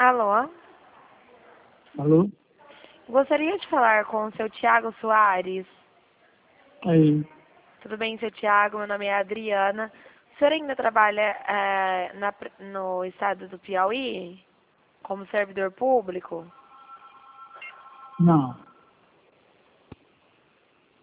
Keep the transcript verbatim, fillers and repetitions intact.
Alô? Alô? Gostaria de falar com o seu Tiago Soares. Aí. Tudo bem, seu Tiago? Meu nome é Adriana. O senhor ainda trabalha é, na, no estado do Piauí como servidor público? Não.